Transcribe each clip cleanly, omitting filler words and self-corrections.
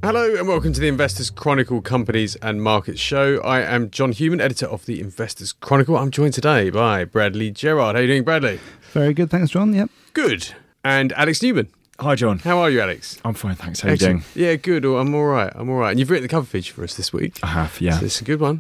Hello and welcome to the Investors Chronicle Companies and Markets Show. I am John Human, editor of the Investors Chronicle. I'm joined today by Bradley Gerard. How are you doing, Bradley? Very good, thanks, John. Yep. Good. And Alex Newman. Hi, John. How are you, Alex? I'm fine, thanks. How are you doing? Yeah, good. I'm all right. And you've written the cover feature for us this week. I have, yeah. So it's a good one.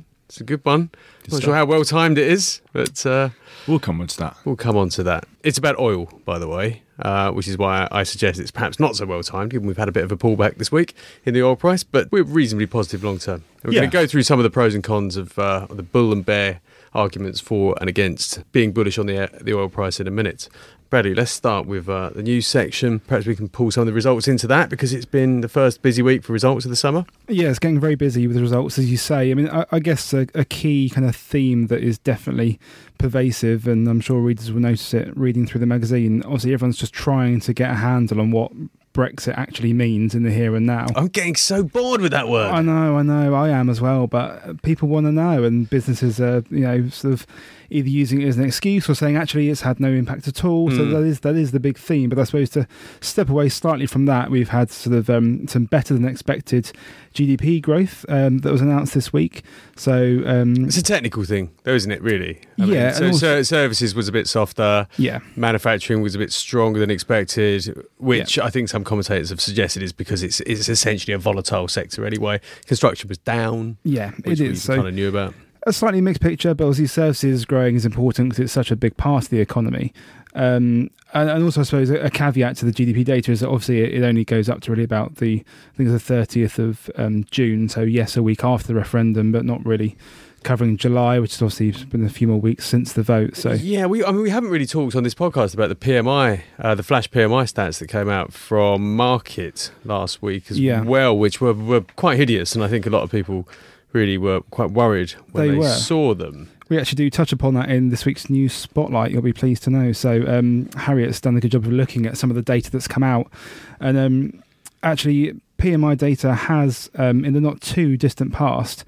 Not sure how well timed it is, but we'll come on to that. We'll come on to that. It's about oil, by the way, which is why I suggest it's perhaps not so well timed, given we've had a bit of a pullback this week in the oil price, but we're reasonably positive long term. We're going to go through some of the pros and cons of the bull and bear arguments for and against being bullish on the oil price in a minute. Bradley, let's start with the news section. Perhaps we can pull some of the results into that because it's been the first busy week for results of the summer. Yeah, it's getting very busy with the results, as you say. I mean, I guess a key kind of theme that is definitely pervasive, and I'm sure readers will notice it reading through the magazine. Obviously, everyone's just trying to get a handle on what Brexit actually means in the here and now. I'm getting so bored with that word. I know, I am as well, but people want to know, and businesses are, sort of either using it as an excuse or saying actually it's had no impact at all. So that is the big theme. But I suppose to step away slightly from that, we've had sort of some better than expected GDP growth that was announced this week. So it's a technical thing, though, isn't it? Really? Yeah. So services was a bit softer. Yeah. Manufacturing was a bit stronger than expected, which I think some commentators have suggested is because it's essentially a volatile sector anyway. Construction was down. Yeah, which it is. We kind of knew about. A slightly mixed picture, but obviously services growing is important because it's such a big part of the economy. And also, I suppose, a caveat to the GDP data is that obviously it only goes up to really about the 30th of June. So yes, a week after the referendum, but not really covering July, which has obviously been a few more weeks since the vote. So yeah, we haven't really talked on this podcast about the PMI, the flash PMI stats that came out from Market last week as well, which were quite hideous, and I think a lot of people really were quite worried when they saw them. We actually do touch upon that in this week's news spotlight, you'll be pleased to know. So Harriet's done a good job of looking at some of the data that's come out. And actually, PMI data has, in the not too distant past,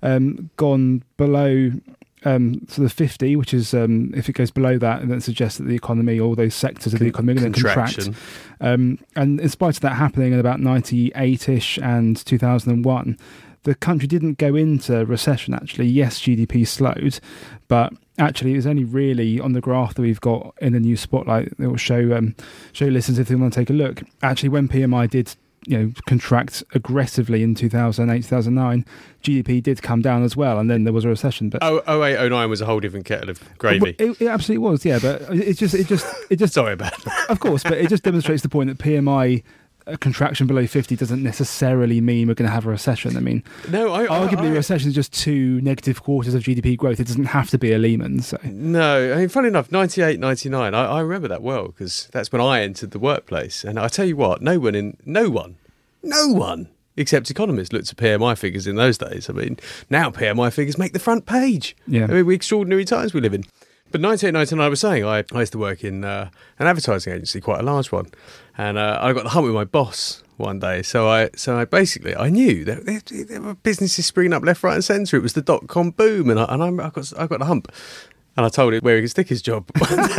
gone below sort of 50, which is, if it goes below that, then it suggests that the economy, all those sectors of the economy are going to contract. And in spite of that happening in about 98-ish and 2001, the country didn't go into recession, actually. Yes, GDP slowed, but actually it was only really on the graph that we've got in the news spotlight. It will show listeners if they want to take a look. Actually, when PMI did contract aggressively in 2008, 2009, GDP did come down as well, and then there was a recession. But 08, 09 was a whole different kettle of gravy. It absolutely was, yeah. But it just sorry about that. Of course, but it just demonstrates the point that PMI. A contraction below 50 doesn't necessarily mean we're going to have a recession. I mean, arguably a recession is just 2 negative quarters of GDP growth. It doesn't have to be a Lehman. So. No, I mean, funny enough, 98, 99, I remember that well because that's when I entered the workplace. And I tell you what, no one except economists looked at PMI figures in those days. I mean, now PMI figures make the front page. Yeah. I mean, we extraordinary times we live in. But 98, 99, I was saying, I used to work in an advertising agency, quite a large one. And I got the hump with my boss one day. So I basically, I knew that there were businesses springing up left, right and centre. It was the dot-com boom. And I got the hump. And I told him where he could stick his job.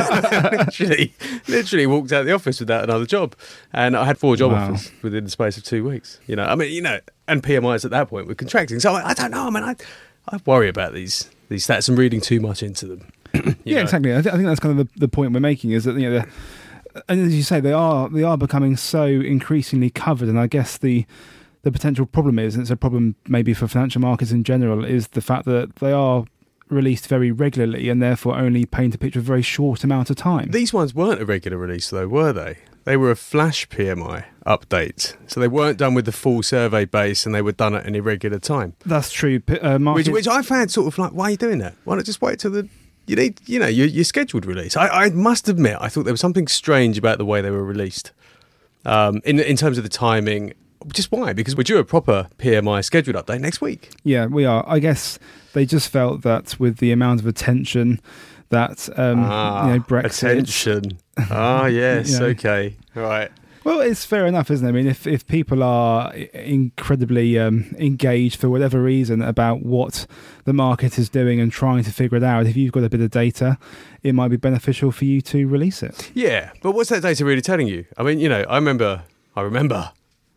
literally walked out of the office without another job. And I had 4 job offers within the space of 2 weeks. And PMIs at that point were contracting. So I don't know. I mean, I worry about these stats and reading too much into them. Exactly. I think that's kind of the point we're making is that and as you say, they are becoming so increasingly covered, and I guess the potential problem is, and it's a problem maybe for financial markets in general, is the fact that they are released very regularly and therefore only paint a picture of a very short amount of time. These ones weren't a regular release though, were they? They were a flash PMI update. So they weren't done with the full survey base and they were done at an irregular time. That's true. Which I found sort of like, why are you doing that? Why not just wait till you need, your scheduled release? I must admit, I thought there was something strange about the way they were released in terms of the timing. Just why? Because we're due a proper PMI scheduled update next week. Yeah, we are. I guess they just felt that with the amount of attention that Brexit... Attention. Yes, okay. Right. Well, it's fair enough, isn't it? I mean, if people are incredibly engaged for whatever reason about what the market is doing and trying to figure it out, if you've got a bit of data, it might be beneficial for you to release it. Yeah, but what's that data really telling you? I mean, I remember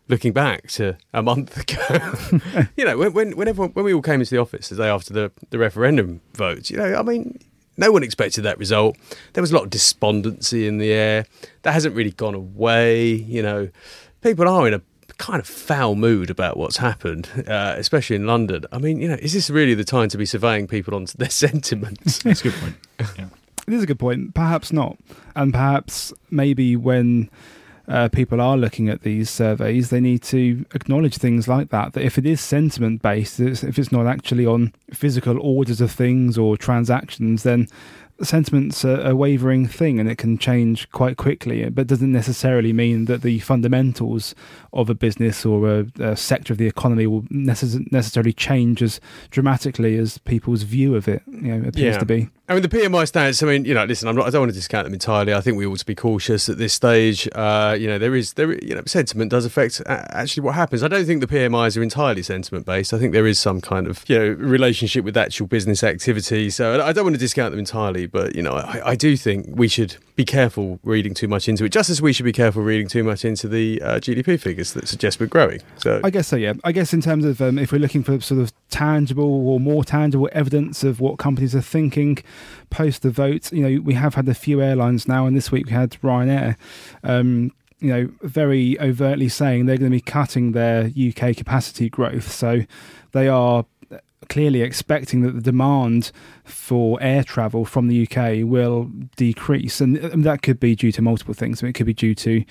looking back to a month ago. When we all came into the office the day after the referendum vote, no one expected that result. There was a lot of despondency in the air. That hasn't really gone away. People are in a kind of foul mood about what's happened, especially in London. Is this really the time to be surveying people on their sentiments? That's a good point. Yeah. It is a good point. Perhaps not. And perhaps maybe when people are looking at these surveys, they need to acknowledge things like that if it is sentiment based, if it's not actually on physical orders of things or transactions, then sentiment's a wavering thing and it can change quite quickly, but doesn't necessarily mean that the fundamentals of a business or a sector of the economy will necessarily change as dramatically as people's view of it appears to be. The PMI stats, listen, I don't want to discount them entirely. I think we ought to be cautious at this stage. Sentiment does affect actually what happens. I don't think the PMIs are entirely sentiment based. I think there is some kind of relationship with actual business activity. So I don't want to discount them entirely, but I do think we should be careful reading too much into it, just as we should be careful reading too much into the GDP figures that suggest we're growing. So I guess so, yeah. I guess in terms of if we're looking for sort of tangible or more tangible evidence of what companies are thinking post the vote, we have had a few airlines now, and this week we had Ryanair, very overtly saying they're going to be cutting their UK capacity growth. So they are clearly expecting that the demand for air travel from the UK will decrease, and that could be due to multiple things. It could be due to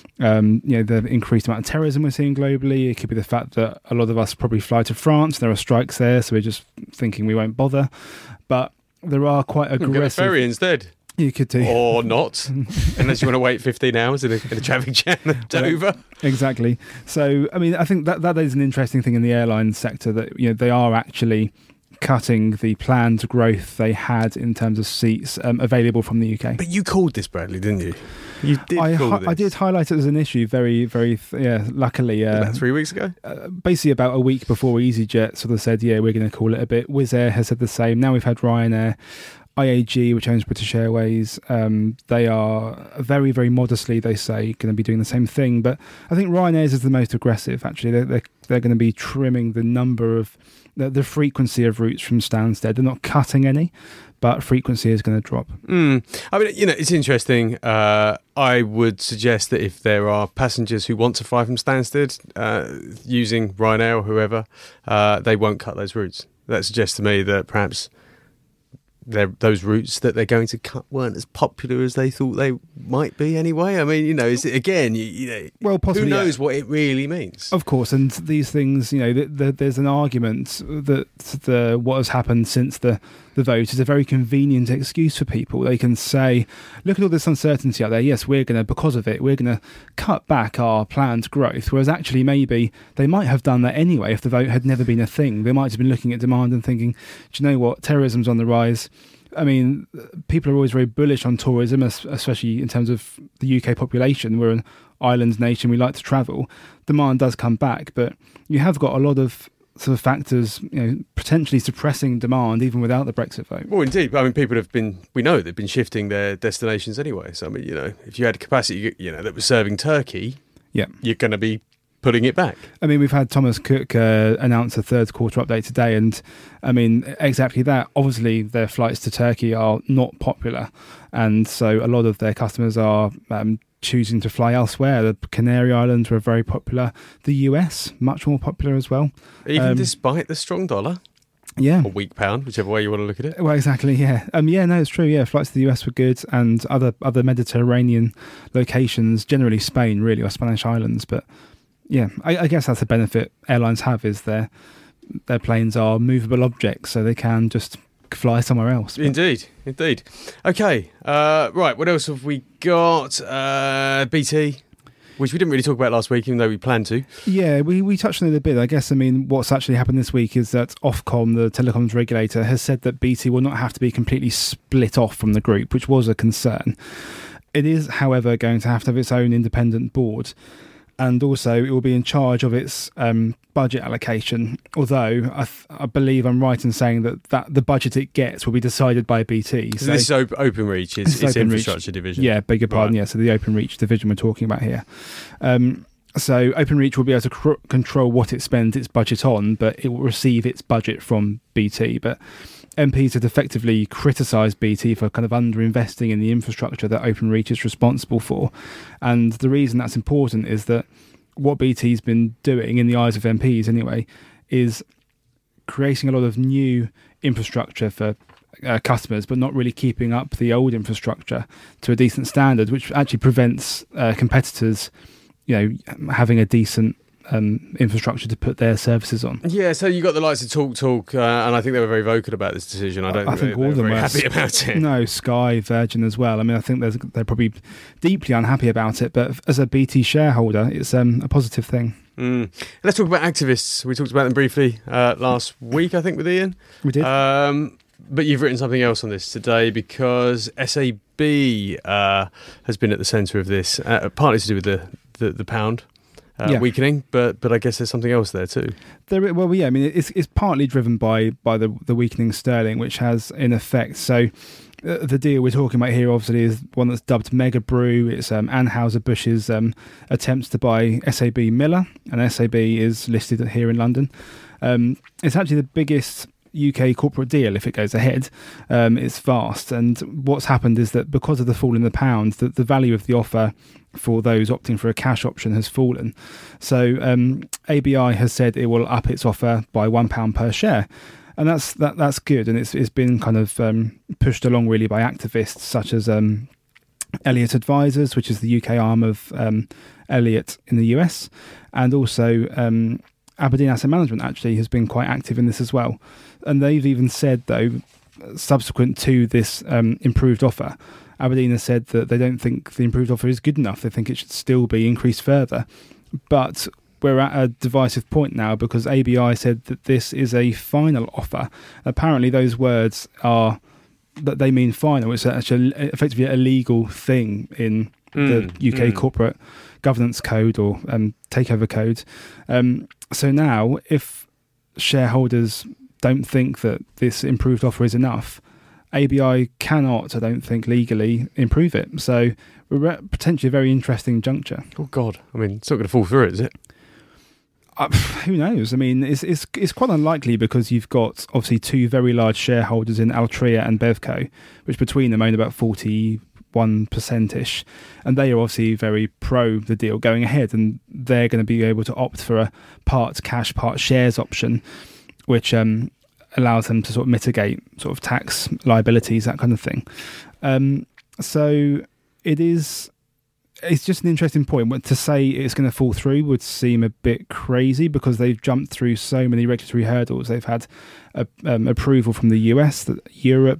the increased amount of terrorism we're seeing globally. It could be the fact that a lot of us probably fly to France. There are strikes there, so we're just thinking we won't bother. But there are quite aggressive... Get a ferry instead. You could do. Or not, unless you want to wait 15 hours in a traffic jam at Dover. Exactly. So, I think that is an interesting thing in the airline sector, that they are actually cutting the planned growth they had in terms of seats available from the UK. But you called this, Bradley, didn't you? You did call this. I did highlight it as an issue very, very, luckily. About 3 weeks ago? Basically about a week before EasyJet sort of said, we're going to call it a bit. Wizz Air has said the same. Now we've had Ryanair. IAG, which owns British Airways, they are very, very modestly, they say, going to be doing the same thing. But I think Ryanair's is the most aggressive, actually. They're going to be trimming the number of, the frequency of routes from Stansted. They're not cutting any, but frequency is going to drop. It's interesting. I would suggest that if there are passengers who want to fly from Stansted using Ryanair or whoever, they won't cut those routes. That suggests to me that perhaps those routes that they're going to cut weren't as popular as they thought they might be anyway. Is it, again, well, possibly, who knows what it really means? Of course, and these things, there's an argument that what has happened since the vote is a very convenient excuse for people. They can say, look at all this uncertainty out there. Yes, because of it, we're going to cut back our planned growth. Whereas actually, maybe they might have done that anyway if the vote had never been a thing. They might have been looking at demand and thinking, do you know what? Terrorism's on the rise. People are always very bullish on tourism, especially in terms of the UK population. We're an island nation. We like to travel. Demand does come back, but you have got a lot of sort of factors, potentially suppressing demand even without the Brexit vote. Well, indeed. People we know they've been shifting their destinations anyway. So, if you had capacity, that was serving Turkey, you're going to be putting it back. We've had Thomas Cook announce a third quarter update today, and exactly that. Obviously, their flights to Turkey are not popular, and so a lot of their customers are choosing to fly elsewhere. The Canary Islands were very popular. The US, much more popular as well. Even despite the strong dollar? Yeah. Or weak pound, whichever way you want to look at it. Well, exactly, yeah. It's true, yeah. Flights to the US were good, and other Mediterranean locations, generally Spain, really, or Spanish islands, but yeah, I guess that's a benefit airlines have, is their planes are movable objects, so they can just fly somewhere else. Indeed. Okay, right, what else have we got? BT, which we didn't really talk about last week, even though we planned to. Yeah, we touched on it a bit. I guess, what's actually happened this week is that Ofcom, the telecoms regulator, has said that BT will not have to be completely split off from the group, which was a concern. It is, however, going to have its own independent board. And also, it will be in charge of its budget allocation. Although I believe I'm right in saying that the budget it gets will be decided by BT. So this is OpenReach, its infrastructure division. Yeah, beg your pardon. Right. Yeah, so the OpenReach division we're talking about here. So Openreach will be able to control what it spends its budget on, but it will receive its budget from BT. But MPs had effectively criticised BT for kind of underinvesting in the infrastructure that Openreach is responsible for. And the reason that's important is that what BT's been doing, in the eyes of MPs anyway, is creating a lot of new infrastructure for customers, but not really keeping up the old infrastructure to a decent standard, which actually prevents competitors, having a decent infrastructure to put their services on. Yeah, so you got the likes of TalkTalk, and I think they were very vocal about this decision. I think all of them were happy about it. No, Sky, Virgin as well. I mean, I think they're probably deeply unhappy about it, but as a BT shareholder, it's a positive thing. Let's talk about activists. We talked about them briefly last week, I think, with Ian. We did. But you've written something else on this today because SAB has been at the centre of this, partly to do with the pound weakening, but I guess there's something else there too. I mean, it's partly driven by the weakening sterling, which has in effect. So the deal we're talking about here, obviously, is one that's dubbed Mega Brew. It's Anheuser-Busch's attempts to buy SAB Miller, and SAB is listed here in London. It's actually the biggest UK corporate deal if it goes ahead. It's vast, and what's happened is that because of the fall in the pound, the value of the offer for those opting for a cash option has fallen. So ABI has said it will up its offer by £1 per share, and that's good, and it's been kind of pushed along really by activists such as Elliott Advisors, which is the UK arm of Elliott in the US, and also Aberdeen Asset Management actually has been quite active in this as well. And they've even said, though, subsequent to this improved offer, Aberdeen has said that they don't think the improved offer is good enough. They think it should still be increased further. But we're at a divisive point now because ABI said that this is a final offer. Apparently those words are that they mean final. It's actually effectively a legal thing in the UK corporate governance code or takeover code. So now, if shareholders don't think that this improved offer is enough, ABI cannot, I don't think, legally improve it. So we're at potentially a very interesting juncture. Oh God! I mean, it's not going to fall through, is it? Who knows? I mean, it's quite unlikely because you've got obviously two very large shareholders in Altria and Bevco, which between them own about 41%ish, and they are obviously very pro the deal going ahead, and they're going to be able to opt for a part cash, part shares option, which allows them to sort of mitigate sort of tax liabilities, that kind of thing. So it's just an interesting point. To say it's going to fall through would seem a bit crazy because they've jumped through so many regulatory hurdles. They've had approval from the US, Europe,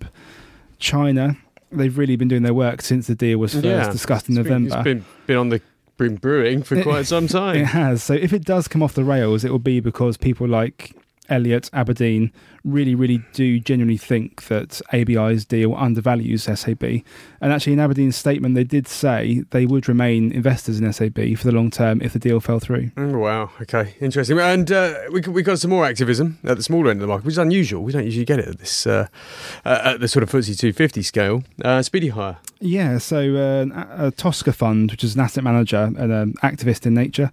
China. They've really been doing their work since the deal was first discussed in November. It's been brewing for quite some time. It has. So if it does come off the rails, it will be because people like Elliott, Aberdeen really, really do genuinely think that ABI's deal undervalues SAB. And actually in Aberdeen's statement, they did say they would remain investors in SAB for the long term if the deal fell through. Oh, wow. Okay. Interesting. And we got some more activism at the smaller end of the market, which is unusual. We don't usually get it at this at the sort of FTSE 250 scale. Speedy Hire. Yeah, so a Tosca fund, which is an asset manager and an activist in nature,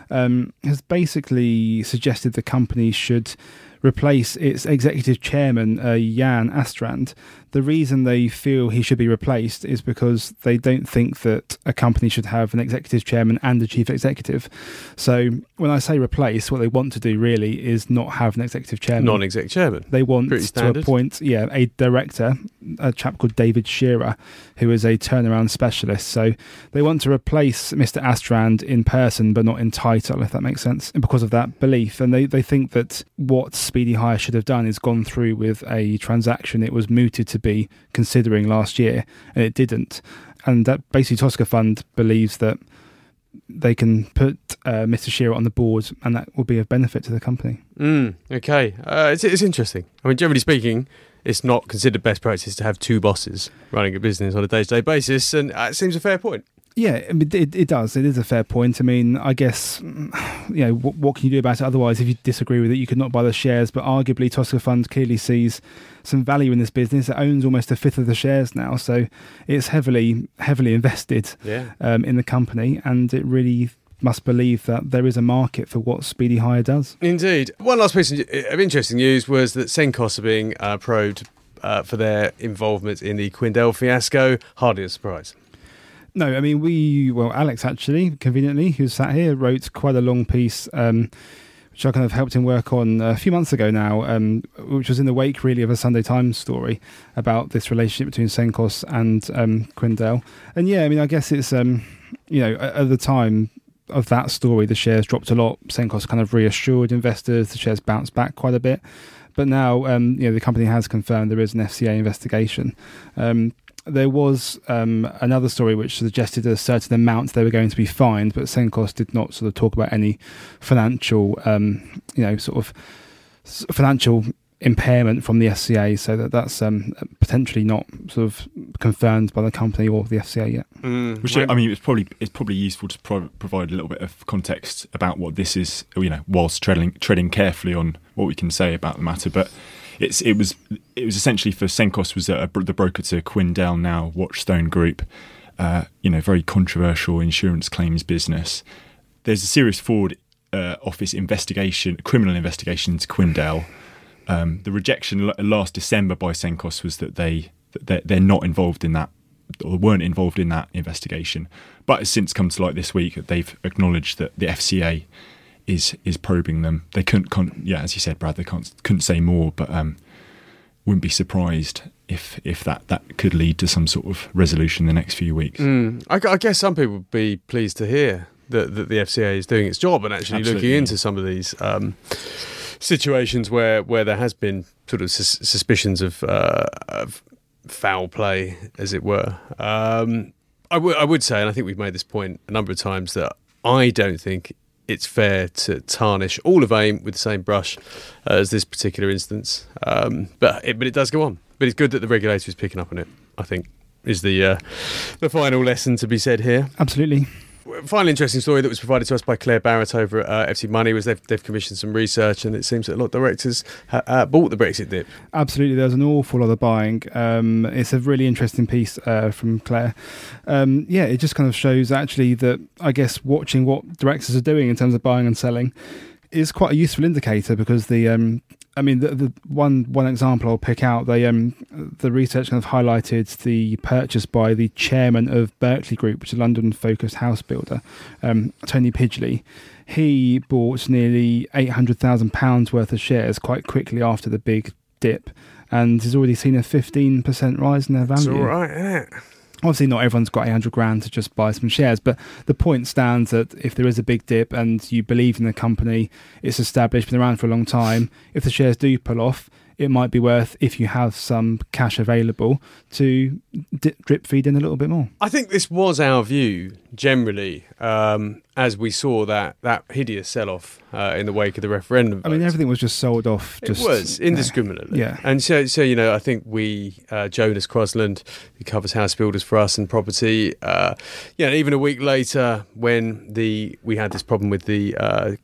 has basically suggested the company should replace its executive chairman, Jan Astrand. The reason they feel he should be replaced is because they don't think that a company should have an executive chairman and a chief executive. So when I say replace, what they want to do really is not have an executive chairman. Non-exec chairman. They want to appoint a director, a chap called David Shearer, who is a turnaround specialist. So they want to replace Mr. Astrand in person but not in title, if that makes sense, and because of that belief. And they think that what Speedy Hire should have done is gone through with a transaction it was mooted to be considering last year, and it didn't. And that basically Tosca Fund believes that they can put Mr. Shearer on the board, and that will be of benefit to the company. Okay. It's interesting. I mean, generally speaking, it's not considered best practice to have two bosses running a business on a day-to-day basis, and it seems a fair point. Yeah, it does. It is a fair point. I mean, I guess, what can you do about it otherwise if you disagree with it? You could not buy the shares, but arguably Tosca Fund clearly sees some value in this business. It owns almost a fifth of the shares now, so it's heavily invested in the company, and it really must believe that there is a market for what Speedy Hire does. Indeed. One last piece of interesting news was that Cenkos are being probed for their involvement in the Quindel fiasco. Hardly a surprise. No, I mean, Alex actually, conveniently, who's sat here, wrote quite a long piece, which I kind of helped him work on a few months ago now, which was in the wake, really, of a Sunday Times story about this relationship between Cenkos and Quindel. And yeah, I mean, I guess it's, at the time of that story, the shares dropped a lot. Cenkos kind of reassured investors, the shares bounced back quite a bit. But now, the company has confirmed there is an FCA investigation. There was another story which suggested a certain amount they were going to be fined, but Cenkos did not sort of talk about any financial, financial impairment from the FCA. So that's potentially not sort of confirmed by the company or the FCA yet. Which, I mean, it's probably useful to provide a little bit of context about what this is, whilst treading carefully on what we can say about the matter, but. It was essentially for Cenkos was the broker to Quindel, now Watchstone Group, very controversial insurance claims business. There's a serious fraud office investigation, criminal investigation into Quindel. The rejection last December by Cenkos was that they're not involved in that, or weren't involved in that investigation. But it's since come to light this week that they've acknowledged that the FCA is probing them. They couldn't, as you said, Brad, they couldn't say more, but wouldn't be surprised if that could lead to some sort of resolution in the next few weeks. I guess some people would be pleased to hear that the FCA is doing its job and actually looking into some of these situations where there has been sort of suspicions of foul play, as it were. I would say, and I think we've made this point a number of times, that I don't think it's fair to tarnish all of AIM with the same brush as this particular instance. But it does go on. But it's good that the regulator is picking up on it, I think, is the final lesson to be said here. Absolutely. Final interesting story that was provided to us by Claire Barrett over at FC Money was they've commissioned some research, and it seems that a lot of directors bought the Brexit dip. Absolutely, there's an awful lot of buying. It's a really interesting piece from Claire. It just kind of shows actually that, I guess, watching what directors are doing in terms of buying and selling is quite a useful indicator, because the one example I'll pick out, the research kind of highlighted the purchase by the chairman of Berkeley Group, which is a London-focused house builder, Tony Pidgley. He bought nearly £800,000 worth of shares quite quickly after the big dip, and has already seen a 15% rise in their value. It's all right, isn't it? Obviously, not everyone's got £800,000 to just buy some shares, but the point stands that if there is a big dip and you believe in the company, it's established, been around for a long time, if the shares do pull off, it might be worth, if you have some cash available, to drip feed in a little bit more. I think this was our view generally, as we saw that hideous sell-off in the wake of the referendum vote. I mean, everything was just sold off. It was indiscriminately. Yeah. And so I think we, Jonas Crosland, who covers house builders for us and property, even a week later when we had this problem with the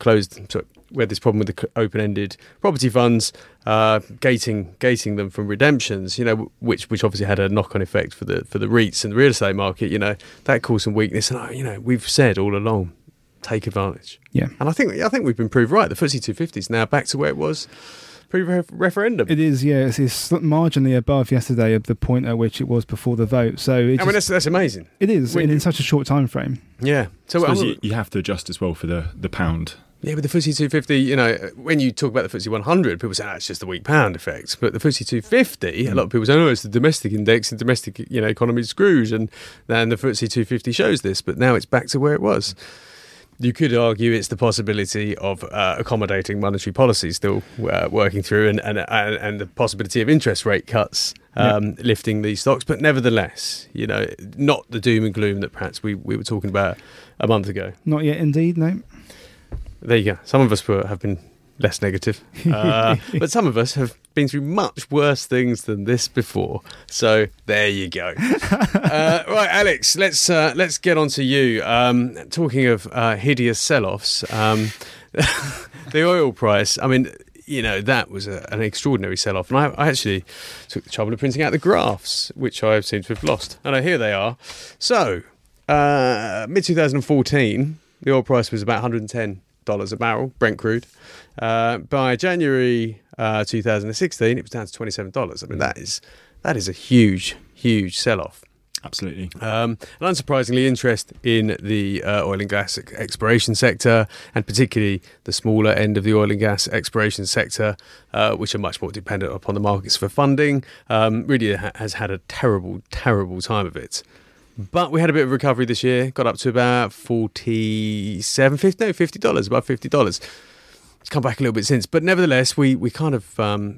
open-ended property funds, gating them from redemptions, which obviously had a knock-on effect for the REITs and the real estate market. That caused some weakness, and we've said all along, take advantage. Yeah, and I think we've been proved right. The FTSE 250 is now back to where it was pre-referendum. It is, yeah. It's marginally above yesterday of the point at which it was before the vote. So that's amazing. It is in such a short time frame. Yeah. So you have to adjust as well for the pound. Yeah, with the FTSE 250, when you talk about the FTSE 100, people say, it's just the weak pound effect. But the FTSE 250, a lot of people say, it's the domestic index, the domestic economy is screwed. And then the FTSE 250 shows this, but now it's back to where it was. You could argue it's the possibility of accommodating monetary policy still working through, and the possibility of interest rate cuts lifting these stocks. But nevertheless, not the doom and gloom that perhaps we were talking about a month ago. Not yet, indeed, no. There you go. Some of us have been less negative, but some of us have been through much worse things than this before. So there you go. Right, Alex, let's get on to you. Talking of hideous sell-offs, the oil price. I mean, that was an extraordinary sell-off, and I actually took the trouble of printing out the graphs, which I seem to have lost. And here they are. So, mid-2014. the oil price was about $110 a barrel, Brent crude. By January 2016, it was down to $27. I mean, that is a huge sell-off. Absolutely. And unsurprisingly, interest in the oil and gas exploration sector, and particularly the smaller end of the oil and gas exploration sector, which are much more dependent upon the markets for funding, really has had a terrible time of it. But we had a bit of recovery this year, got up to about $50, about $50. It's come back a little bit since, but nevertheless, we kind of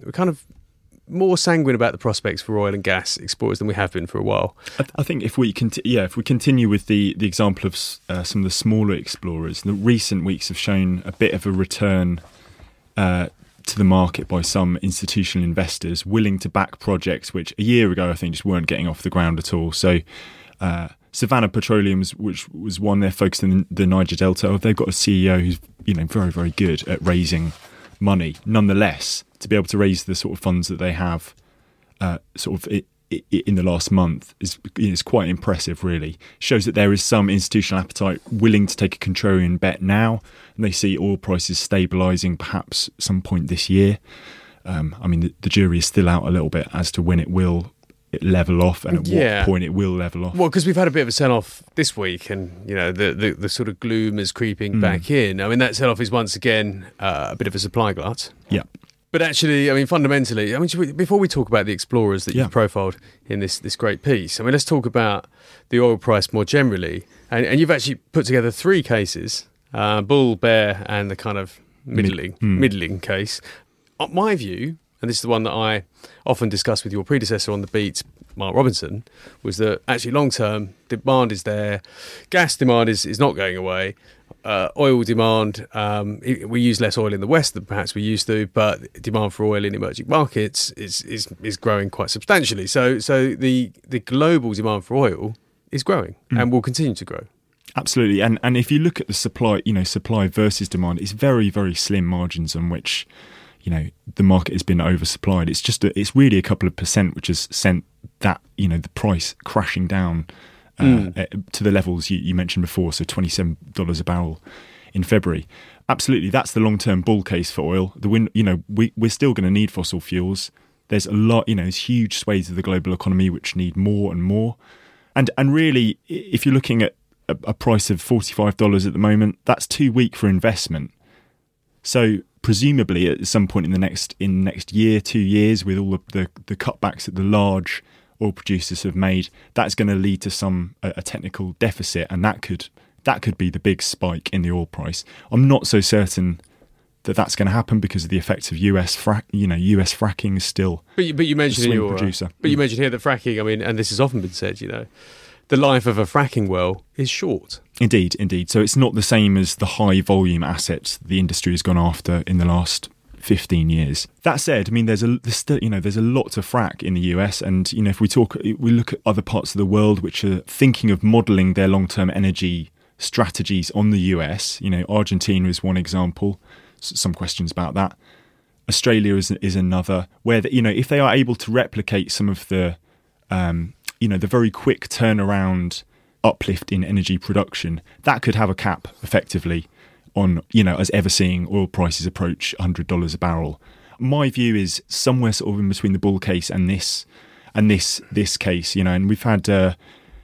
more sanguine about the prospects for oil and gas explorers than we have been for a while. I think if we continue with the example of some of the smaller explorers, the recent weeks have shown a bit of a return to the market by some institutional investors willing to back projects which a year ago I think just weren't getting off the ground at all. So Savannah Petroleum, which was one, they're focused in the Niger Delta. They've got a CEO who's very, very good at raising money. Nonetheless, to be able to raise the sort of funds that they have in the last month is quite impressive, really. Shows that there is some institutional appetite willing to take a contrarian bet now, and they see oil prices stabilising perhaps some point this year. The jury is still out a little bit as to when it will level off and at what point it will level off. Well, because we've had a bit of a sell-off this week, and the sort of gloom is creeping back in. I mean, that sell-off is once again a bit of a supply glut. Yeah. But actually, fundamentally, before we talk about the explorers that you've profiled in this great piece, let's talk about the oil price more generally. And you've actually put together three cases, bull, bear, and the kind of middling case. My view, and this is the one that I often discuss with your predecessor on the beat, Mark Robinson, was that actually long-term demand is there. Gas demand is not going away. Oil demand, we use less oil in the West than perhaps we used to, but demand for oil in emerging markets is growing quite substantially. So the global demand for oil is growing and will continue to grow. Absolutely. And if you look at the supply versus demand, it's very, very slim margins on which the market has been oversupplied. It's really a couple of percent which has sent that the price crashing down to the levels you mentioned before, so $27 a barrel in February. Absolutely, that's the long-term bull case for oil. We're still going to need fossil fuels. There's a lot, there's huge swathes of the global economy which need more and more. And really, if you're looking at a price of $45 at the moment, that's too weak for investment. So presumably at some point in the next year, 2 years, with all the cutbacks that the large oil producers have made, that's going to lead to a technical deficit, and that could be the big spike in the oil price. I'm not so certain that that's going to happen because of the effects of US fracking is still. But you mentioned producer. But you mentioned here that fracking, and this has often been said, the life of a fracking well is short. Indeed. So it's not the same as the high volume assets the industry has gone after in the last 15 years. That said, there's a lot to frack in the US, and if we look at other parts of the world which are thinking of modelling their long-term energy strategies on the US. Argentina is one example. Some questions about that. Australia is another, where if they are able to replicate some of the the very quick turnaround uplift in energy production, that could have a cap effectively on, as ever seeing oil prices approach $100 a barrel. My view is somewhere sort of in between the bull case and this case, and we've had the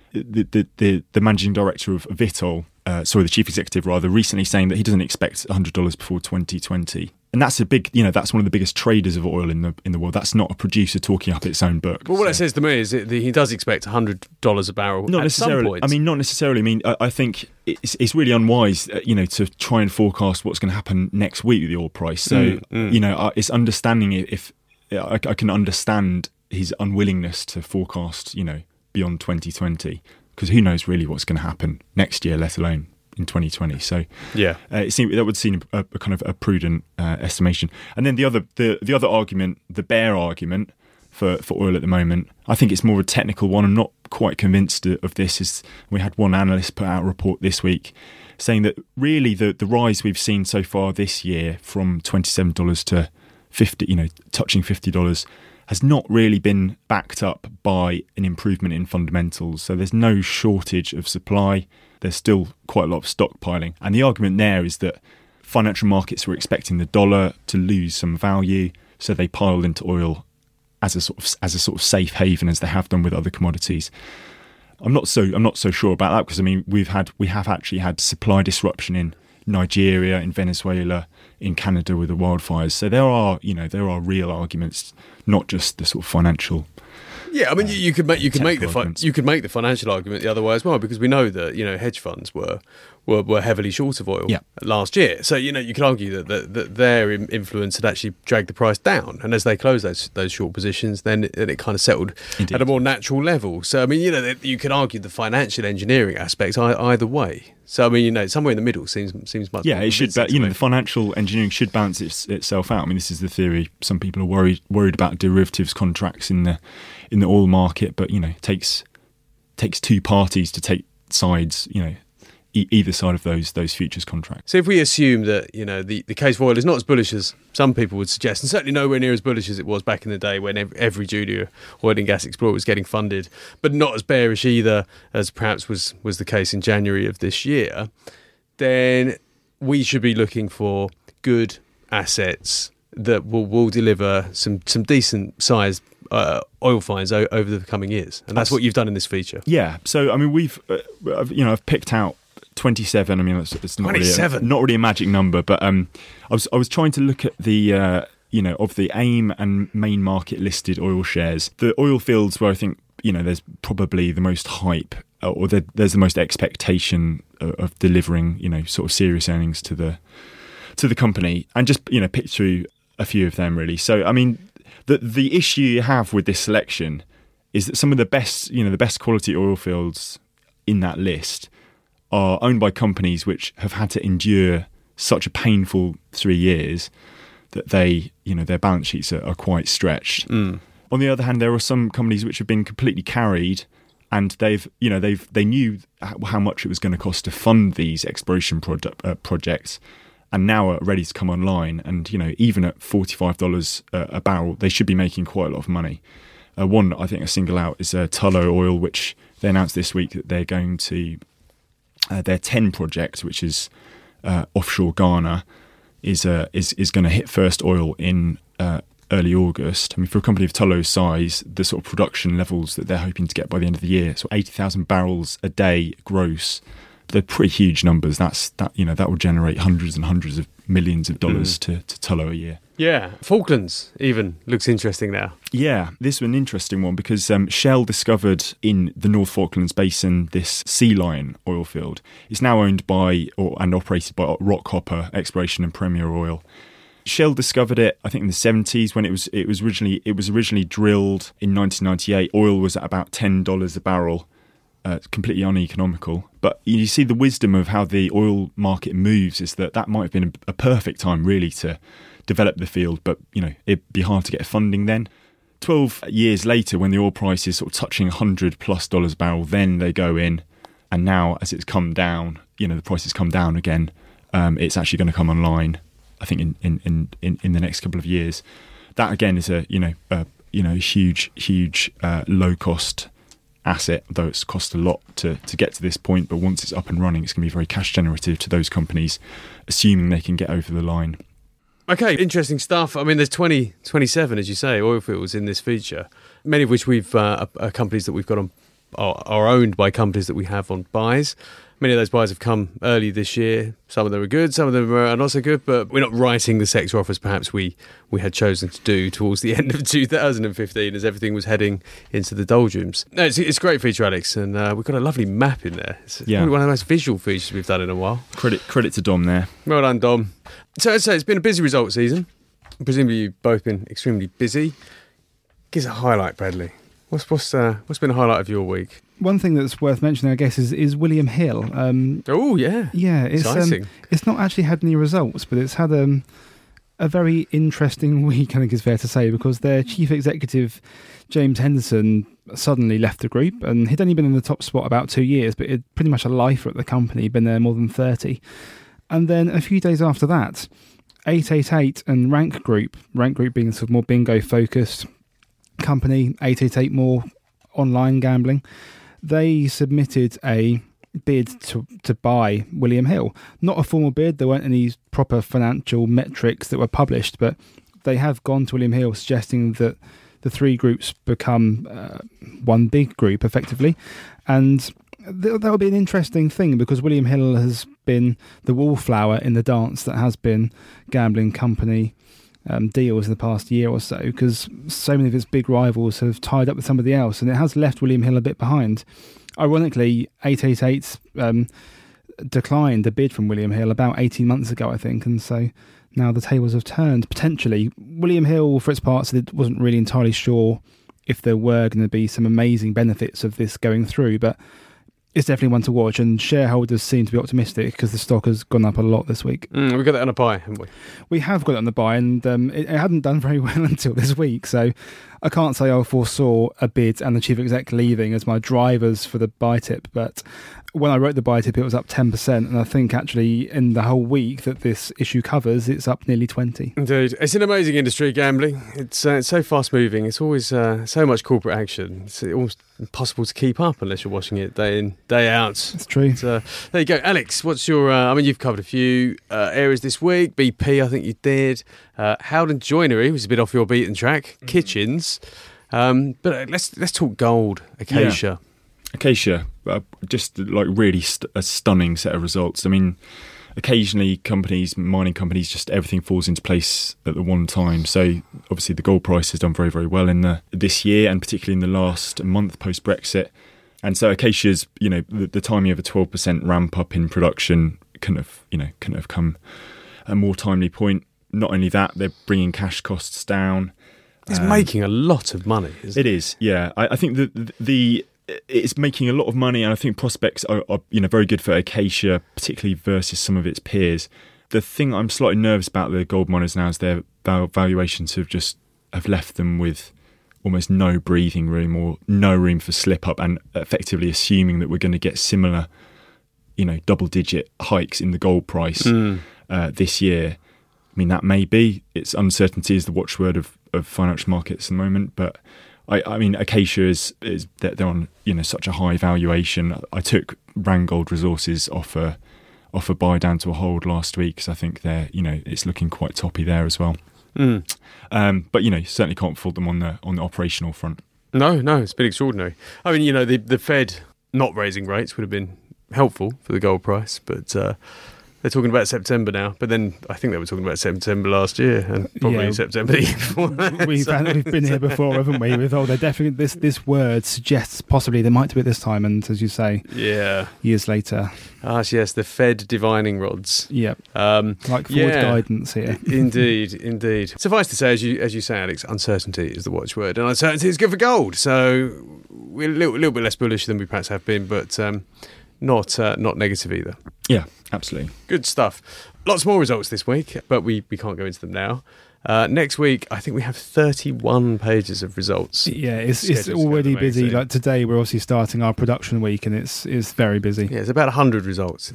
managing director of Vitol, the chief executive rather, recently saying that he doesn't expect $100 before 2020. And that's that's one of the biggest traders of oil in the world. That's not a producer talking up its own book. Well, what it says to me is that he does expect $100 a barrel at some point. Not necessarily. I think it's really unwise, to try and forecast what's going to happen next week with the oil price. So, it's understanding if I can understand his unwillingness to forecast, beyond 2020, because who knows really what's going to happen next year, let alone in 2020. So that would seem a kind of a prudent estimation. And then the other argument, the bear argument for oil at the moment, I think it's more a technical one. I'm not quite convinced of this. Is we had one analyst put out a report this week saying that really the rise we've seen so far this year from $27 to $50, touching $50, has not really been backed up by an improvement in fundamentals. So there's no shortage of supply. There's still quite a lot of stockpiling. And the argument there is that financial markets were expecting the dollar to lose some value, so they piled into oil as a sort of safe haven, as they have done with other commodities. I'm not so sure about that, because I mean we have actually had supply disruption in Nigeria, in Venezuela, in Canada with the wildfires. So there are real arguments, not just the sort of financial. Yeah, I mean, you could make the financial argument the other way as well, because we know that hedge funds were heavily short of oil last year. So you could argue that their influence had actually dragged the price down, and as they closed those short positions, then it kind of settled at a more natural level. So I mean, you could argue the financial engineering aspects either way. So I mean, somewhere in the middle seems much. Yeah, it should. But the financial engineering should balance itself out. I mean, this is the theory. Some people are worried about derivatives contracts in the oil market, but it takes two parties to take sides. Either side of those futures contracts. So if we assume that the case for oil is not as bullish as some people would suggest, and certainly nowhere near as bullish as it was back in the day when every junior oil and gas explorer was getting funded, but not as bearish either as perhaps was the case in January of this year, then we should be looking for good assets that will deliver some decent sized oil finds over the coming years, and that's what you've done in this feature. Yeah. So I mean, I've picked out 27. I mean, it's not really a magic number, but I was trying to look at the of the AIM and main market listed oil shares, the oil fields where I think there's probably the most hype, or there's the most expectation of delivering sort of serious earnings to the company, and just pick through a few of them really. So I mean, the issue you have with this selection is that some of the best quality oil fields in that list are owned by companies which have had to endure such a painful 3 years that their balance sheets are quite stretched. On the other hand, there are some companies which have been completely carried, and they knew how much it was going to cost to fund these exploration projects, and now are ready to come online. And even at $45 a barrel, they should be making quite a lot of money. One I think I single out is Tullow Oil, which they announced this week that they're going to. Their 10 project, which is offshore Ghana, is going to hit first oil in early August. I mean, for a company of Tullow's size, the sort of production levels that they're hoping to get by the end of the year, so 80,000 barrels a day gross, they're pretty huge numbers. That will generate hundreds and hundreds of millions of dollars to Tullow a year. Yeah, Falklands even looks interesting now. Yeah, this is an interesting one because Shell discovered in the North Falklands Basin this Sea Lion oil field. It's now owned by and operated by Rockhopper Exploration and Premier Oil. Shell discovered it, I think, in the 70s when it was originally drilled in 1998. Oil was at about $10 a barrel. Completely uneconomical. But you see the wisdom of how the oil market moves is that might have been a perfect time really to develop the field, but it'd be hard to get funding then. 12 years later, when the oil price is sort of touching $100+ a barrel, then they go in, and now as it's come down, the price has come down again. It's actually going to come online, I think, in the next couple of years. That again is a huge low cost asset, though it's cost a lot to get to this point. But once it's up and running, it's going to be very cash generative to those companies, assuming they can get over the line. Okay, interesting stuff. I mean, there's 27, as you say, oil fields in this feature, many of which are companies that we've got on, are owned by companies that we have on buys. Many of those buys have come early this year. Some of them are good, some of them are not so good, but we're not writing the sector off as perhaps we had chosen to do towards the end of 2015 as everything was heading into the doldrums. No, it's a great feature, Alex, and we've got a lovely map in there. It's probably one of the most visual features we've done in a while. Credit to Dom there. Well done, Dom. So it's been a busy result season. Presumably you've both been extremely busy. Give us a highlight, Bradley. What's been a highlight of your week? One thing that's worth mentioning, I guess, is William Hill. Oh, yeah. Yeah, it's not actually had any results, but it's had a very interesting week, I think is fair to say, because their chief executive, James Henderson, suddenly left the group, and he'd only been in the top spot about 2 years, but he'd pretty much a lifer at the company, been there more than 30. And then a few days after that, 888 and Rank Group being sort of more bingo focused, company 888 More Online Gambling, they submitted a bid to buy William Hill. Not a formal bid, there weren't any proper financial metrics that were published, but they have gone to William Hill suggesting that the three groups become one big group effectively, and that would be an interesting thing, because William Hill has been the wallflower in the dance that has been gambling company deals in the past year or so, because so many of its big rivals have tied up with somebody else, and it has left William Hill a bit behind. Ironically, 888 declined a bid from William Hill about 18 months ago, I think, and so now the tables have turned. Potentially, William Hill, for its part, said it wasn't really entirely sure if there were going to be some amazing benefits of this going through, but it's definitely one to watch, and shareholders seem to be optimistic because the stock has gone up a lot this week. We've got that on a buy, haven't we? We have got it on the buy, and it hadn't done very well until this week, so I can't say I foresaw a bid and the chief exec leaving as my drivers for the buy tip, but when I wrote the buy tip, it was up 10%, and I think actually in the whole week that this issue covers, it's up nearly 20%. Indeed. It's an amazing industry, gambling. It's so fast-moving. It's always so much corporate action. It's almost impossible to keep up unless you're watching it day in, day out. It's true. There you go. Alex, what's your... you've covered a few areas this week. BP, I think you did. Howden Joinery, which is a bit off your beaten track. Mm-hmm. Kitchens. But let's talk gold. Acacia. Yeah. Acacia, just like really a stunning set of results. I mean, occasionally mining companies, just everything falls into place at the one time. So obviously the gold price has done very, very well in this year, and particularly in the last month post-Brexit. And so Acacia's, the timing of a 12% ramp up in production couldn't have come at a more timely point. Not only that, they're bringing cash costs down. It's making a lot of money, isn't it? It is, yeah. I think it's making a lot of money, and I think prospects are very good for Acacia, particularly versus some of its peers. The thing I'm slightly nervous about the gold miners now is their valuations have left them with almost no breathing room or no room for slip up, and effectively assuming that we're going to get similar, double-digit hikes in the gold price this year. I mean, that may be. It's uncertainty is the watchword of financial markets at the moment, but I mean, Acacia is they're on such a high valuation. I took Randgold Resources off a buy down to a hold last week, because I think it's looking quite toppy there as well. But certainly can't fault them on the operational front. No, it's been extraordinary. I mean, the Fed not raising rates would have been helpful for the gold price, but they're talking about September now, but then I think they were talking about September last year, and probably September the year before that. We've been here before, haven't we? With they're definitely this word suggests possibly they might do it this time, and as you say, years later. Yes, the Fed divining rods. Yep. Like forward guidance here. Indeed. Suffice to say, as you say, Alex, uncertainty is the watchword, and uncertainty is good for gold. So we're a little bit less bullish than we perhaps have been, but not negative either. Yeah, absolutely. Good stuff. Lots more results this week, but we can't go into them now. Next week, I think we have 31 pages of results. Yeah, it's already busy. Like today, we're obviously starting our production week, and it's very busy. Yeah, it's about 100 results.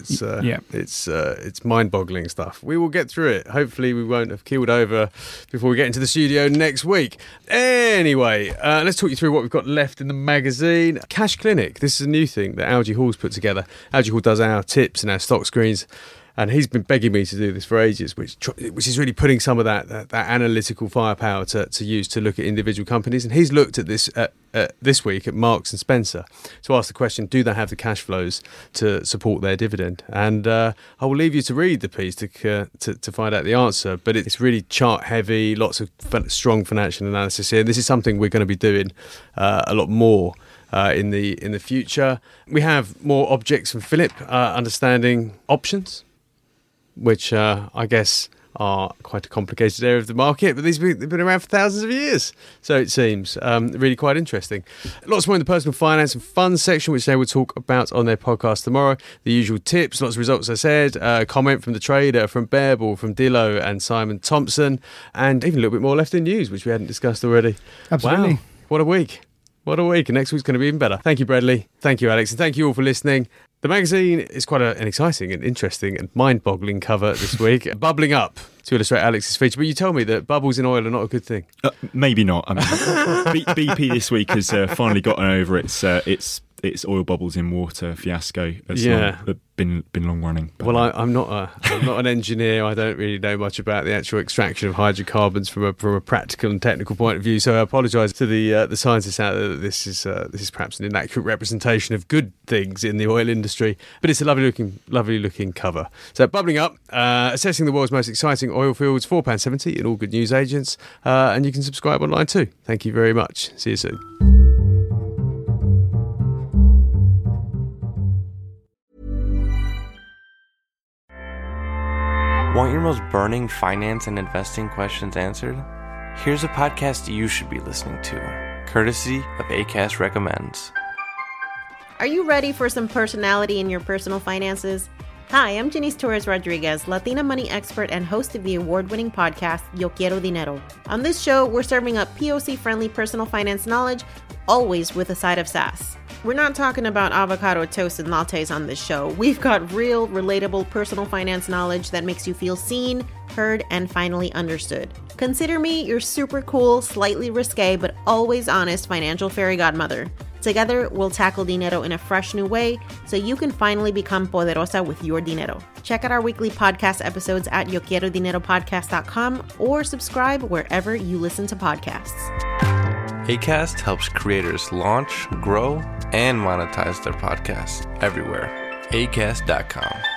It's mind-boggling stuff. We will get through it. Hopefully, we won't have keeled over before we get into the studio next week. Anyway, let's talk you through what we've got left in the magazine. Cash Clinic. This is a new thing that Algie Hall's put together. Algie Hall does our tips and our stock screens, and he's been begging me to do this for ages, which is really putting some of that analytical firepower to use to look at individual companies. And he's looked at this this week at Marks and Spencer to ask the question: do they have the cash flows to support their dividend? And I will leave you to read the piece to find out the answer. But it's really chart heavy, lots of strong financial analysis here. This is something we're going to be doing a lot more in the future. We have more objects from Philip, understanding options, which I guess are quite a complicated area of the market, but they've been around for thousands of years, so it seems really quite interesting. Lots more in the personal finance and funds section, which they will talk about on their podcast tomorrow. The usual tips, lots of results, I said, comment from the trader, from Bearball, from Dillo and Simon Thompson, and even a little bit more left in news, which we hadn't discussed already. Absolutely. Wow, what a week. What a week, and next week's going to be even better. Thank you, Bradley. Thank you, Alex, and thank you all for listening. The magazine is quite an exciting and interesting and mind-boggling cover this week. Bubbling Up to illustrate Alex's feature. But you told me that bubbles in oil are not a good thing. Maybe not. I mean, BP this week has finally gotten over its oil bubbles in water fiasco. It's been long running. Well, I'm not an engineer. I don't really know much about the actual extraction of hydrocarbons from a practical and technical point of view. So I apologise to the scientists out there that this is perhaps an inaccurate representation of good things in the oil industry. But it's a lovely looking cover. So bubbling up, assessing the world's most exciting oil fields, £4.70 in all good news agents, and you can subscribe online too. Thank you very much. See you soon. Want your most burning finance and investing questions answered? Here's a podcast you should be listening to, courtesy of Acast Recommends. Are you ready for some personality in your personal finances? Hi, I'm Janice Torres Rodriguez, Latina money expert and host of the award-winning podcast Yo Quiero Dinero. On this show, we're serving up POC-friendly personal finance knowledge, always with a side of sass. We're not talking about avocado toast and lattes on this show. We've got real, relatable personal finance knowledge that makes you feel seen, heard, and finally understood. Consider me your super cool, slightly risque, but always honest financial fairy godmother. Together, we'll tackle dinero in a fresh new way so you can finally become poderosa with your dinero. Check out our weekly podcast episodes at YoQuieroDineroPodcast.com or subscribe wherever you listen to podcasts. Acast helps creators launch, grow, and monetize their podcasts everywhere. Acast.com.